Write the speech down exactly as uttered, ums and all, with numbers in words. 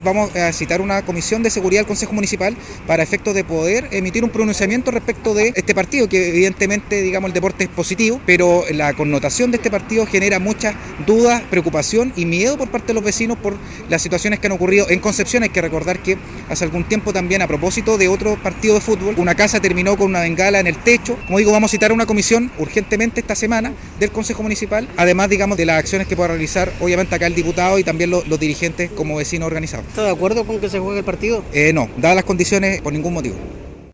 Vamos a citar una comisión de seguridad del Consejo Municipal para efectos de poder emitir un pronunciamiento respecto de este partido, que evidentemente, digamos, el deporte es positivo, pero la connotación de este partido genera muchas dudas, preocupación y miedo por parte de los vecinos por las situaciones que han ocurrido en Concepción. Hay que recordar que hace algún tiempo también, a propósito de otro partido de fútbol, una casa terminó con una bengala en el techo. Como digo, vamos a citar una comisión urgentemente esta semana del Consejo Municipal, además, digamos, de las acciones que pueda realizar, obviamente, acá el diputado y también los, los dirigentes como vecinos organizados. ¿Está de acuerdo con que se juegue el partido? Eh, no, dadas las condiciones, por ningún motivo.